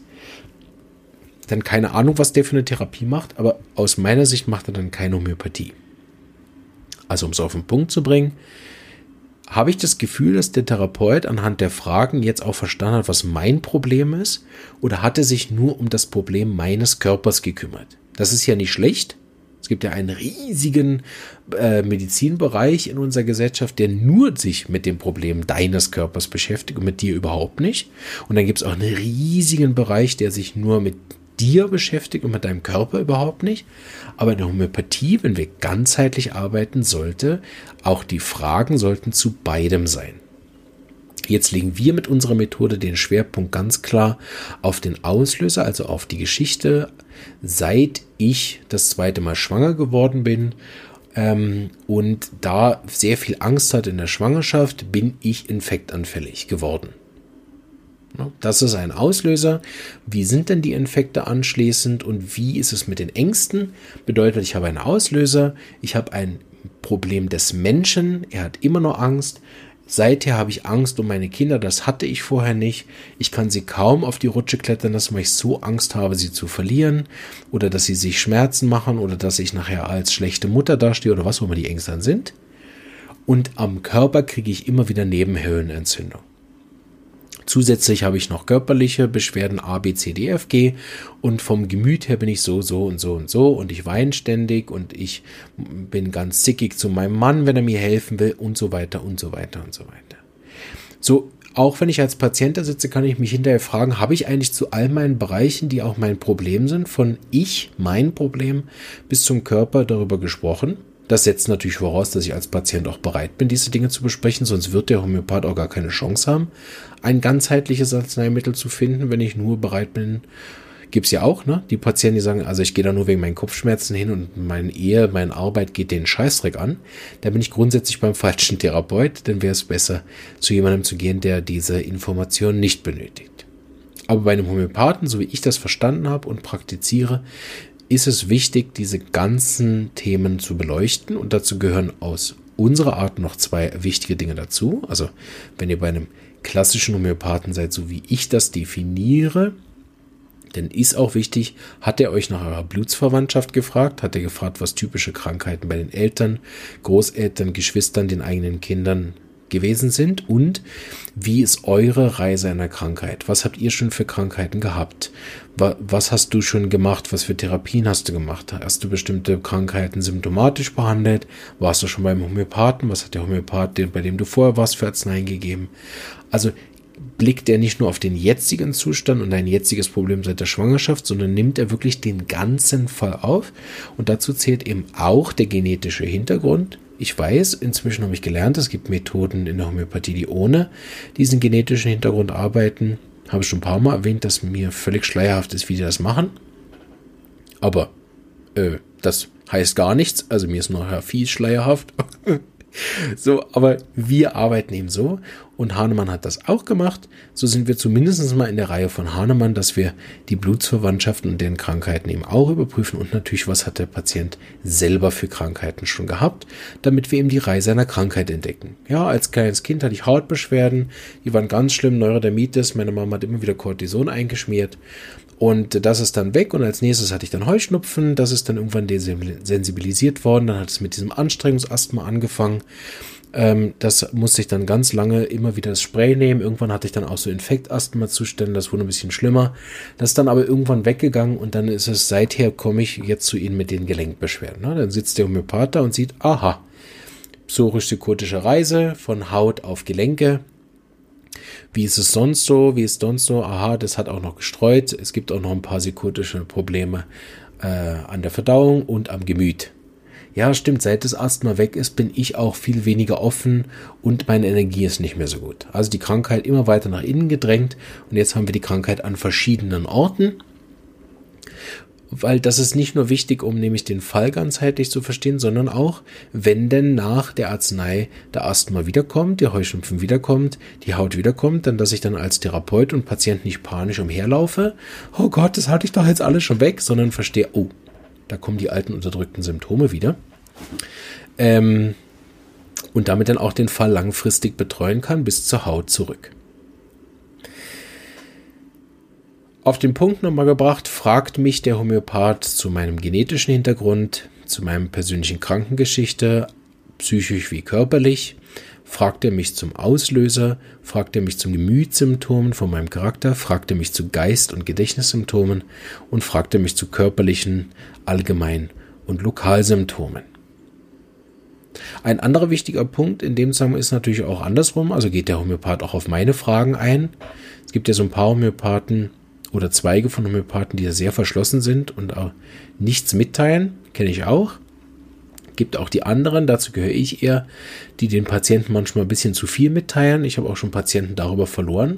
[SPEAKER 1] Dann keine Ahnung, was der für eine Therapie macht, aber aus meiner Sicht macht er dann keine Homöopathie. Also um es auf den Punkt zu bringen, habe ich das Gefühl, dass der Therapeut anhand der Fragen jetzt auch verstanden hat, was mein Problem ist, oder hat er sich nur um das Problem meines Körpers gekümmert? Das ist ja nicht schlecht. Es gibt ja einen riesigen Medizinbereich in unserer Gesellschaft, der nur sich mit dem Problem deines Körpers beschäftigt und mit dir überhaupt nicht. Und dann gibt es auch einen riesigen Bereich, der sich nur mit dir beschäftigt und mit deinem Körper überhaupt nicht. Aber in der Homöopathie, wenn wir ganzheitlich arbeiten, auch die Fragen sollten zu beidem sein. Jetzt legen wir mit unserer Methode den Schwerpunkt ganz klar auf den Auslöser, also auf die Geschichte, seit ich das 2. Mal schwanger geworden bin und da sehr viel Angst hatte in der Schwangerschaft, bin ich infektanfällig geworden. Das ist ein Auslöser. Wie sind denn die Infekte anschließend und wie ist es mit den Ängsten? Bedeutet, ich habe einen Auslöser, ich habe ein Problem des Menschen, er hat immer noch Angst. Seither habe ich Angst um meine Kinder, das hatte ich vorher nicht. Ich kann sie kaum auf die Rutsche klettern lassen, weil ich so Angst habe, sie zu verlieren oder dass sie sich Schmerzen machen oder dass ich nachher als schlechte Mutter dastehe oder was auch immer die Ängste dann sind. Und am Körper kriege ich immer wieder Nebenhöhlenentzündung. Zusätzlich habe ich noch körperliche Beschwerden A, B, C, D, F, G und vom Gemüt her bin ich so und ich weine ständig und ich bin ganz zickig zu meinem Mann, wenn er mir helfen will und so weiter und so weiter und so weiter. So, auch wenn ich als Patient da sitze, kann ich mich hinterher fragen, habe ich eigentlich zu all meinen Bereichen, die auch mein Problem sind, von mein Problem bis zum Körper darüber gesprochen? Das setzt natürlich voraus, dass ich als Patient auch bereit bin, diese Dinge zu besprechen, sonst wird der Homöopath auch gar keine Chance haben, ein ganzheitliches Arzneimittel zu finden, wenn ich nur bereit bin. Gibt es ja auch, ne? Die Patienten, die sagen, also ich gehe da nur wegen meinen Kopfschmerzen hin und meine Arbeit geht den Scheißdreck an. Da bin ich grundsätzlich beim falschen Therapeut, dann wäre es besser, zu jemandem zu gehen, der diese Information nicht benötigt. Aber bei einem Homöopathen, so wie ich das verstanden habe und praktiziere, ist es wichtig, diese ganzen Themen zu beleuchten und dazu gehören aus unserer Art noch 2 wichtige Dinge dazu. Also wenn ihr bei einem klassischen Homöopathen seid, so wie ich das definiere, dann ist auch wichtig, hat er euch nach eurer Blutsverwandtschaft gefragt, hat er gefragt, was typische Krankheiten bei den Eltern, Großeltern, Geschwistern, den eigenen Kindern gewesen sind und wie ist eure Reise einer Krankheit? Was habt ihr schon für Krankheiten gehabt? Was hast du schon gemacht? Was für Therapien hast du gemacht? Hast du bestimmte Krankheiten symptomatisch behandelt? Warst du schon beim Homöopathen? Was hat der Homöopath, bei dem du vorher warst, für Arzneien gegeben? Also blickt er nicht nur auf den jetzigen Zustand und dein jetziges Problem seit der Schwangerschaft, sondern nimmt er wirklich den ganzen Fall auf und dazu zählt eben auch der genetische Hintergrund. Ich weiß, inzwischen habe ich gelernt, es gibt Methoden in der Homöopathie, die ohne diesen genetischen Hintergrund arbeiten. Habe ich schon ein paar Mal erwähnt, dass mir völlig schleierhaft ist, wie die das machen. Aber das heißt gar nichts. Also mir ist nachher viel schleierhaft. So, aber wir arbeiten eben so und Hahnemann hat das auch gemacht. So sind wir zumindest mal in der Reihe von Hahnemann, dass wir die Blutsverwandtschaften und deren Krankheiten eben auch überprüfen und natürlich, was hat der Patient selber für Krankheiten schon gehabt, damit wir eben die Reihe seiner Krankheit entdecken. Ja, als kleines Kind hatte ich Hautbeschwerden, die waren ganz schlimm, Neurodermitis, meine Mama hat immer wieder Cortison eingeschmiert. Und das ist dann weg und als nächstes hatte ich dann Heuschnupfen, das ist dann irgendwann desensibilisiert worden, dann hat es mit diesem Anstrengungsasthma angefangen, das musste ich dann ganz lange immer wieder das Spray nehmen, irgendwann hatte ich dann auch so Infektasthma-Zustände, das wurde ein bisschen schlimmer, das ist dann aber irgendwann weggegangen und dann ist es, seither komme ich jetzt zu Ihnen mit den Gelenkbeschwerden, ne? Dann sitzt der Homöopath da und sieht, aha, psorisch-psychotische Reise von Haut auf Gelenke. Wie ist es sonst so? Aha, das hat auch noch gestreut. Es gibt auch noch ein paar psychotische Probleme an der Verdauung und am Gemüt. ja, stimmt, seit das Asthma weg ist, bin ich auch viel weniger offen und meine Energie ist nicht mehr so gut. Also die Krankheit immer weiter nach innen gedrängt und jetzt haben wir die Krankheit an verschiedenen Orten. Weil das ist nicht nur wichtig, um nämlich den Fall ganzheitlich zu verstehen, sondern auch, wenn denn nach der Arznei der Asthma wiederkommt, der Heuschnupfen wiederkommt, die Haut wiederkommt, dann, dass ich dann als Therapeut und Patient nicht panisch umherlaufe, oh Gott, das hatte ich doch jetzt alles schon weg, sondern verstehe, oh, da kommen die alten unterdrückten Symptome wieder. Und damit dann auch den Fall langfristig betreuen kann, bis zur Haut zurück. Auf den Punkt nochmal gebracht, fragt mich der Homöopath zu meinem genetischen Hintergrund, zu meiner persönlichen Krankengeschichte, psychisch wie körperlich, fragt er mich zum Auslöser, fragt er mich zum Gemütssymptomen von meinem Charakter, fragt er mich zu Geist- und Gedächtnissymptomen und fragt er mich zu körperlichen, Allgemein- und Lokalsymptomen. Ein anderer wichtiger Punkt in dem Zusammenhang ist natürlich auch andersrum, also geht der Homöopath auch auf meine Fragen ein. Es gibt ja so ein paar Homöopathen, oder Zweige von Homöopathen, die ja sehr verschlossen sind und auch nichts mitteilen, kenne ich auch. Gibt auch die anderen, dazu gehöre ich eher, die den Patienten manchmal ein bisschen zu viel mitteilen. Ich habe auch schon Patienten darüber verloren,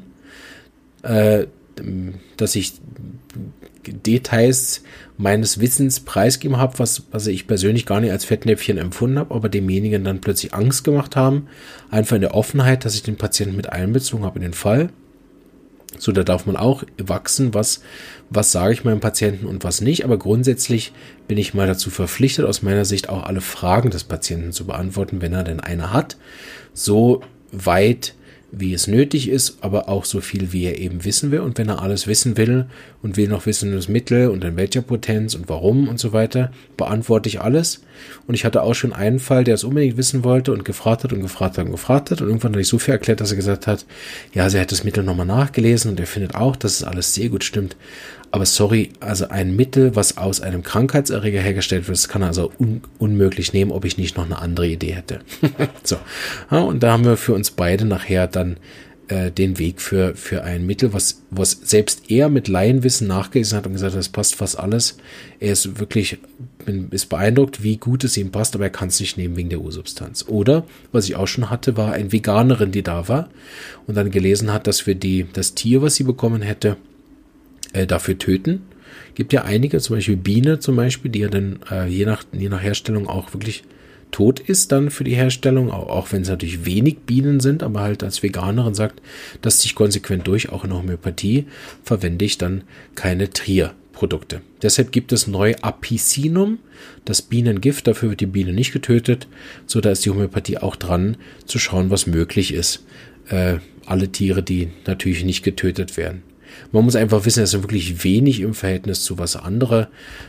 [SPEAKER 1] dass ich Details meines Wissens preisgegeben habe, was ich persönlich gar nicht als Fettnäpfchen empfunden habe, aber demjenigen dann plötzlich Angst gemacht haben. Einfach in der Offenheit, dass ich den Patienten mit einbezogen habe in den Fall. So, da darf man auch wachsen, was sage ich meinem Patienten und was nicht. Aber grundsätzlich bin ich mal dazu verpflichtet, aus meiner Sicht auch alle Fragen des Patienten zu beantworten, wenn er denn eine hat. So weit, wie es nötig ist, aber auch so viel, wie er eben wissen will. Und wenn er alles wissen will und will noch wissen, das Mittel und in welcher Potenz und warum und so weiter, beantworte ich alles. Und ich hatte auch schon einen Fall, der es unbedingt wissen wollte und gefragt hat und gefragt hat und gefragt hat. Und irgendwann hatte ich so viel erklärt, dass er gesagt hat, ja, er hat das Mittel nochmal nachgelesen und er findet auch, dass es alles sehr gut stimmt. Aber sorry, also ein Mittel, was aus einem Krankheitserreger hergestellt wird, das kann er also unmöglich nehmen, ob ich nicht noch eine andere Idee hätte. So, ja, und da haben wir für uns beide nachher dann den Weg für ein Mittel, was selbst er mit Laienwissen nachgelesen hat und gesagt hat, das passt fast alles. Er ist wirklich, ist beeindruckt, wie gut es ihm passt, aber er kann es nicht nehmen wegen der Ursubstanz. Oder, was ich auch schon hatte, war eine Veganerin, die da war und dann gelesen hat, dass wir das Tier, was sie bekommen hätte, dafür töten. Gibt ja einige, zum Beispiel Biene zum Beispiel, die ja dann je nach Herstellung auch wirklich tot ist dann für die Herstellung, auch wenn es natürlich wenig Bienen sind, aber halt als Veganerin sagt, dass sich konsequent durch, auch in der Homöopathie, verwende ich dann keine Tierprodukte. Deshalb gibt es neu Apicinum, das Bienengift, dafür wird die Biene nicht getötet, so da ist die Homöopathie auch dran, zu schauen, was möglich ist. Alle Tiere, die natürlich nicht getötet werden. Man muss einfach wissen, dass es wirklich wenig im Verhältnis zu was andere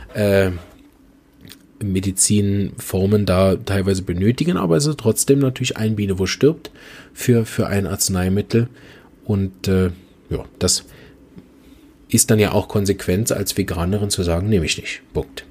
[SPEAKER 1] Medizinformen da teilweise benötigen, aber es ist trotzdem natürlich ein Biene, wo stirbt für ein Arzneimittel und ja, das ist dann ja auch Konsequenz als Veganerin zu sagen, nehme ich nicht. Punkt.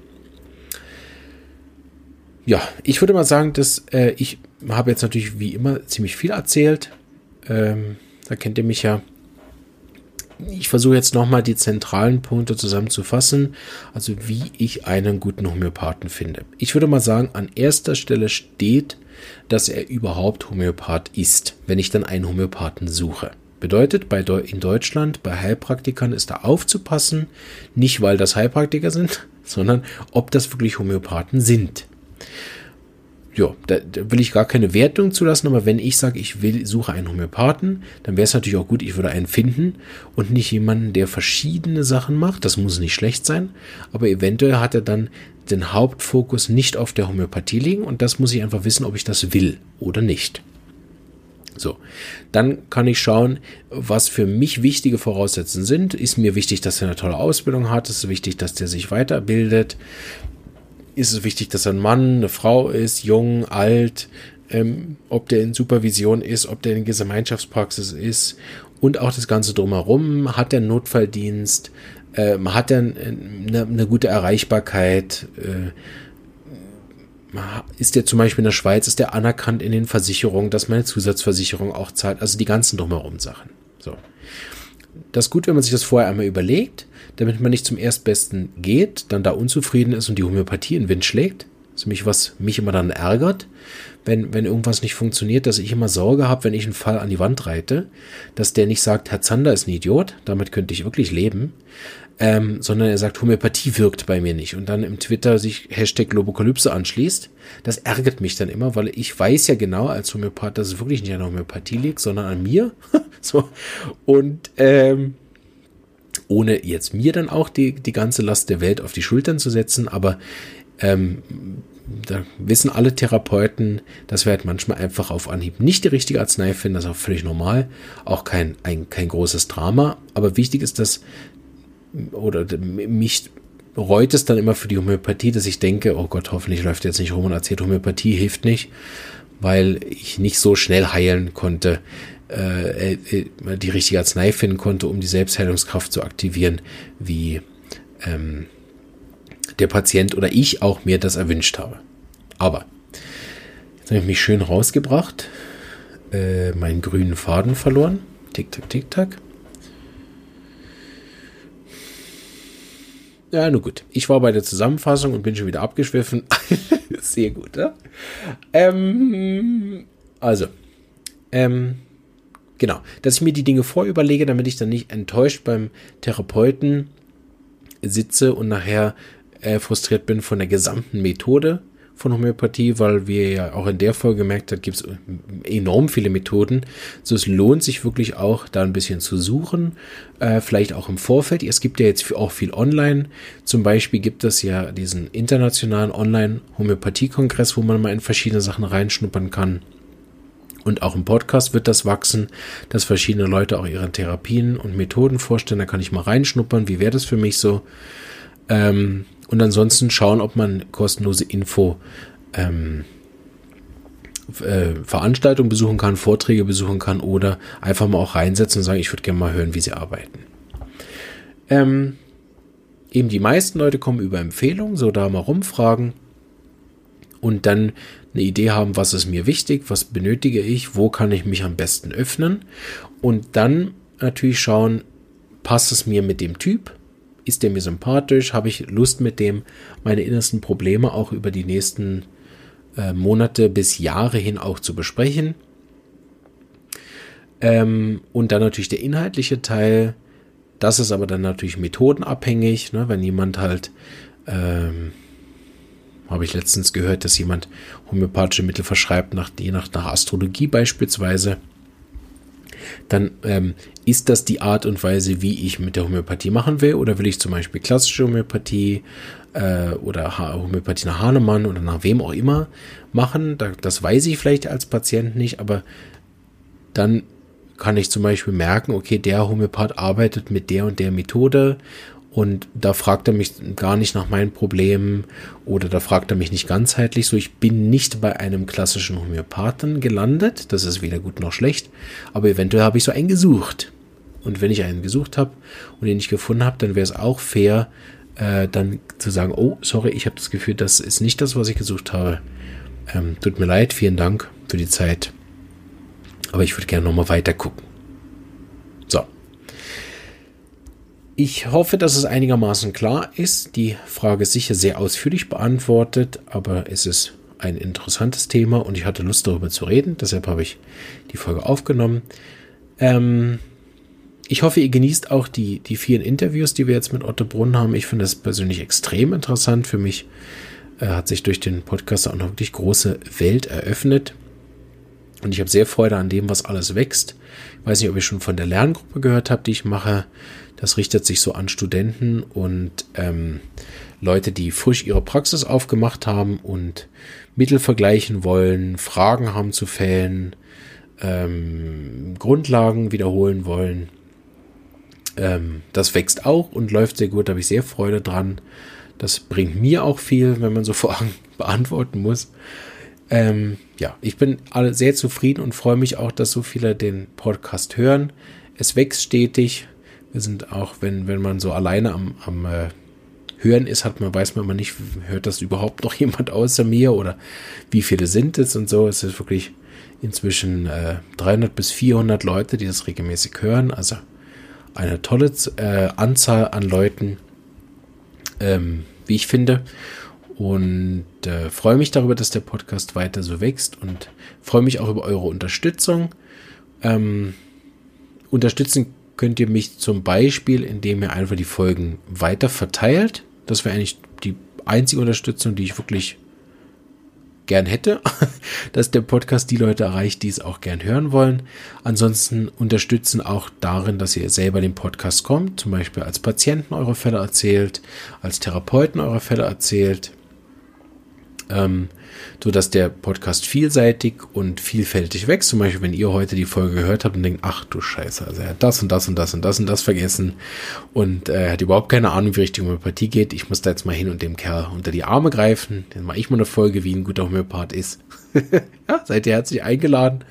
[SPEAKER 1] Ja, ich würde mal sagen, dass ich habe jetzt natürlich wie immer ziemlich viel erzählt. Da kennt ihr mich ja. Ich versuche jetzt nochmal die zentralen Punkte zusammenzufassen, also wie ich einen guten Homöopathen finde. Ich würde mal sagen, an erster Stelle steht, dass er überhaupt Homöopath ist, wenn ich dann einen Homöopathen suche. Bedeutet, in Deutschland bei Heilpraktikern ist da aufzupassen, nicht weil das Heilpraktiker sind, sondern ob das wirklich Homöopathen sind. Ja, da will ich gar keine Wertung zulassen, aber wenn ich sage, suche einen Homöopathen, dann wäre es natürlich auch gut, ich würde einen finden und nicht jemanden, der verschiedene Sachen macht. Das muss nicht schlecht sein, aber eventuell hat er dann den Hauptfokus nicht auf der Homöopathie liegen und das muss ich einfach wissen, ob ich das will oder nicht. So, dann kann ich schauen, was für mich wichtige Voraussetzungen sind. Ist mir wichtig, dass er eine tolle Ausbildung hat, ist es wichtig, dass der sich weiterbildet. Ist es wichtig, dass er ein Mann, eine Frau ist, jung, alt, ob der in Supervision ist, ob der in Gemeinschaftspraxis ist und auch das Ganze drumherum. Hat der einen Notfalldienst? Hat er eine gute Erreichbarkeit? Ist der zum Beispiel in der Schweiz, ist der anerkannt in den Versicherungen, dass meine Zusatzversicherung auch zahlt? Also die ganzen drumherum Sachen. So. Das ist gut, wenn man sich das vorher einmal überlegt, damit man nicht zum Erstbesten geht, dann da unzufrieden ist und die Homöopathie in den Wind schlägt. Das Also was mich immer dann ärgert, wenn irgendwas nicht funktioniert, dass ich immer Sorge habe, wenn ich einen Fall an die Wand reite, dass der nicht sagt, Herr Zander ist ein Idiot, damit könnte ich wirklich leben, sondern er sagt, Homöopathie wirkt bei mir nicht und dann im Twitter sich Hashtag Globokalypse anschließt. Das ärgert mich dann immer, weil ich weiß ja genau als Homöopath, dass es wirklich nicht an der Homöopathie liegt, sondern an mir. So. Und ohne jetzt mir dann auch die ganze Last der Welt auf die Schultern zu setzen, aber da wissen alle Therapeuten, dass wir halt manchmal einfach auf Anhieb nicht die richtige Arznei finden, das ist auch völlig normal, auch kein großes Drama, aber wichtig ist, dass mich reut es dann immer für die Homöopathie, dass ich denke, oh Gott, hoffentlich läuft jetzt nicht rum und erzählt, Homöopathie hilft nicht, weil ich nicht so schnell heilen konnte, die richtige Arznei finden konnte, um die Selbstheilungskraft zu aktivieren, wie der Patient oder ich auch mir das erwünscht habe. Aber jetzt habe ich mich schön rausgebracht, meinen grünen Faden verloren. Tick, tack, tick, tack. Ja, nur gut. Ich war bei der Zusammenfassung und bin schon wieder abgeschwiffen. Sehr gut, ja? Genau, dass ich mir die Dinge vorüberlege, damit ich dann nicht enttäuscht beim Therapeuten sitze und nachher frustriert bin von der gesamten Methode von Homöopathie, weil wir ja auch in der Folge gemerkt haben, gibt es enorm viele Methoden. So, es lohnt sich wirklich auch, da ein bisschen zu suchen, vielleicht auch im Vorfeld. Es gibt ja jetzt auch viel online. Zum Beispiel gibt es ja diesen internationalen Online-Homöopathie-Kongress, wo man mal in verschiedene Sachen reinschnuppern kann. Und auch im Podcast wird das wachsen, dass verschiedene Leute auch ihre Therapien und Methoden vorstellen. Da kann ich mal reinschnuppern. Wie wäre das für mich so? Und ansonsten schauen, ob man kostenlose Veranstaltungen besuchen kann, Vorträge besuchen kann oder einfach mal auch reinsetzen und sagen, ich würde gerne mal hören, wie sie arbeiten. Eben die meisten Leute kommen über Empfehlungen, so da mal rumfragen und dann eine Idee haben, was ist mir wichtig, was benötige ich, wo kann ich mich am besten öffnen und dann natürlich schauen, passt es mir mit dem Typ? Ist der mir sympathisch? Habe ich Lust mit dem, meine innersten Probleme auch über die nächsten Monate bis Jahre hin auch zu besprechen? Und dann natürlich der inhaltliche Teil. Das ist aber dann natürlich methodenabhängig. Ne? Wenn jemand halt, habe ich letztens gehört, dass jemand homöopathische Mittel verschreibt, je nach Astrologie beispielsweise. Dann ist das die Art und Weise, wie ich mit der Homöopathie machen will, oder will ich zum Beispiel klassische Homöopathie oder Homöopathie nach Hahnemann oder nach wem auch immer machen. Das weiß ich vielleicht als Patient nicht, aber dann kann ich zum Beispiel merken, okay, der Homöopath arbeitet mit der und der Methode und da fragt er mich gar nicht nach meinen Problemen oder da fragt er mich nicht ganzheitlich. So, ich bin nicht bei einem klassischen Homöopathen gelandet. Das ist weder gut noch schlecht. Aber eventuell habe ich so einen gesucht. Und wenn ich einen gesucht habe und den nicht gefunden habe, dann wäre es auch fair, dann zu sagen, oh, sorry, ich habe das Gefühl, das ist nicht das, was ich gesucht habe. Tut mir leid, vielen Dank für die Zeit. Aber ich würde gerne nochmal weiter gucken. So. Ich hoffe, dass es einigermaßen klar ist. Die Frage ist sicher sehr ausführlich beantwortet, aber es ist ein interessantes Thema und ich hatte Lust darüber zu reden. Deshalb habe ich die Folge aufgenommen. Ich hoffe, ihr genießt auch die vielen Interviews, die wir jetzt mit Otto Brunn haben. Ich finde das persönlich extrem interessant. Für mich hat sich durch den Podcast auch eine wirklich große Welt eröffnet. Und ich habe sehr Freude an dem, was alles wächst. Ich weiß nicht, ob ihr schon von der Lerngruppe gehört habt, die ich mache. Das richtet sich so an Studenten und Leute, die frisch ihre Praxis aufgemacht haben und Mittel vergleichen wollen, Fragen haben zu Fällen, Grundlagen wiederholen wollen. Das wächst auch und läuft sehr gut, da habe ich sehr Freude dran. Das bringt mir auch viel, wenn man so Fragen beantworten muss. Ja, ich bin sehr zufrieden und freue mich auch, dass so viele den Podcast hören. Es wächst stetig. Wir sind auch, wenn man so alleine am Hören ist, weiß man immer nicht, hört das überhaupt noch jemand außer mir oder wie viele sind es und so. Es ist wirklich inzwischen 300 bis 400 Leute, die das regelmäßig hören. Also eine tolle Anzahl an Leuten, wie ich finde. und freue mich darüber, dass der Podcast weiter so wächst und freue mich auch über eure Unterstützung. Unterstützen könnt ihr mich zum Beispiel, indem ihr einfach die Folgen weiter verteilt. Das wäre eigentlich die einzige Unterstützung, die ich wirklich gern hätte, dass der Podcast die Leute erreicht, die es auch gern hören wollen. Ansonsten unterstützen auch darin, dass ihr selber den Podcast kommt, zum Beispiel als Patienten eure Fälle erzählt, als Therapeuten eure Fälle erzählt, so dass der Podcast vielseitig und vielfältig wächst. Zum Beispiel, wenn ihr heute die Folge gehört habt und denkt, ach du Scheiße, also er hat das und das und das und das und das vergessen und er hat überhaupt keine Ahnung, wie richtig Homöopathie geht. Ich muss da jetzt mal hin und dem Kerl unter die Arme greifen. Dann mache ich mal eine Folge, wie ein guter Homöopath ist. Ja, seid ihr herzlich eingeladen.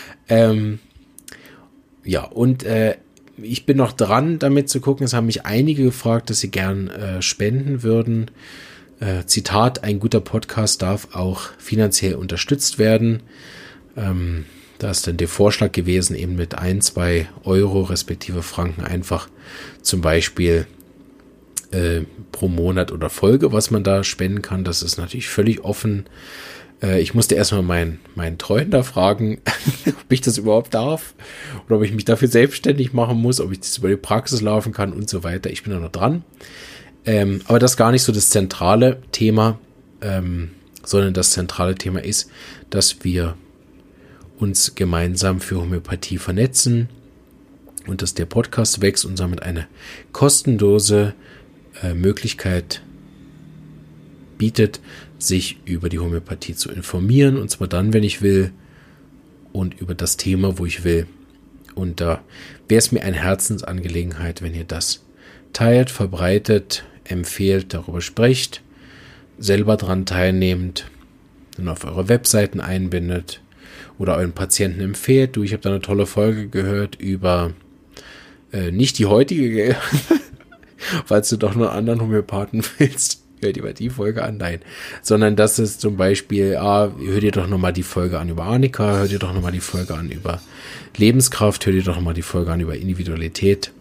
[SPEAKER 1] Ich bin noch dran, damit zu gucken. Es haben mich einige gefragt, dass sie gern spenden würden. Zitat, ein guter Podcast darf auch finanziell unterstützt werden. Da ist dann der Vorschlag gewesen, eben mit 1-2 Euro respektive Franken einfach zum Beispiel pro Monat oder Folge, was man da spenden kann. Das ist natürlich völlig offen. Ich musste erstmal meinen Treuhänder fragen, ob ich das überhaupt darf oder ob ich mich dafür selbstständig machen muss, ob ich das über die Praxis laufen kann und so weiter. Ich bin da noch dran. Aber das ist gar nicht so das zentrale Thema, sondern das zentrale Thema ist, dass wir uns gemeinsam für Homöopathie vernetzen und dass der Podcast wächst und damit eine kostenlose Möglichkeit bietet, sich über die Homöopathie zu informieren, und zwar dann, wenn ich will, und über das Thema, wo ich will. Und da wäre es mir eine Herzensangelegenheit, wenn ihr das teilt, verbreitet, empfehlt, darüber sprecht, selber dran teilnehmt, dann auf eure Webseiten einbindet oder euren Patienten empfehlt. Ich habe da eine tolle Folge gehört über nicht die heutige, falls du doch nur einen anderen Homöopathen willst, hört ihr mal die Folge an, nein, sondern das ist zum Beispiel, hört ihr doch nochmal die Folge an über Arnika, hört ihr doch nochmal die Folge an über Lebenskraft, hört ihr doch nochmal die Folge an über Individualität.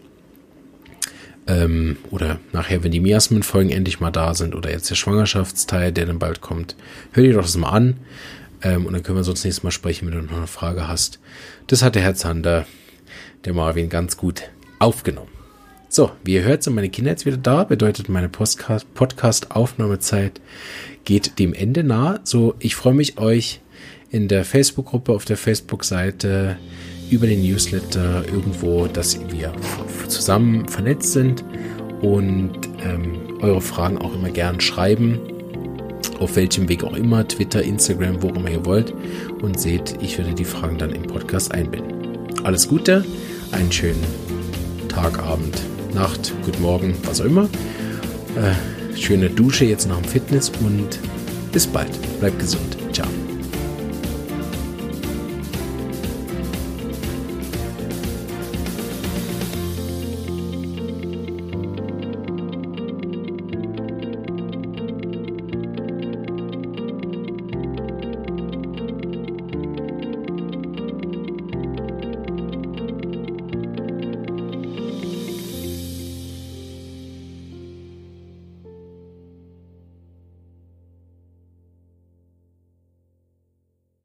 [SPEAKER 1] Oder nachher, wenn die Miasmen-Folgen endlich mal da sind oder jetzt der Schwangerschaftsteil, der dann bald kommt, hör dir doch das mal an und dann können wir sonst nächstes Mal sprechen, wenn du noch eine Frage hast. Das hat der Herr Zander, der Marvin, ganz gut aufgenommen. So, wie ihr hört, sind meine Kinder jetzt wieder da, bedeutet meine Podcast-Aufnahmezeit geht dem Ende nahe. So, ich freue mich, euch in der Facebook-Gruppe, auf der Facebook-Seite, über den Newsletter irgendwo, dass wir zusammen vernetzt sind und eure Fragen auch immer gern schreiben, auf welchem Weg auch immer, Twitter, Instagram, wo immer ihr wollt, und seht, ich werde die Fragen dann im Podcast einbinden. Alles Gute, einen schönen Tag, Abend, Nacht, guten Morgen, was auch immer. Schöne Dusche jetzt nach dem Fitness und bis bald. Bleibt gesund.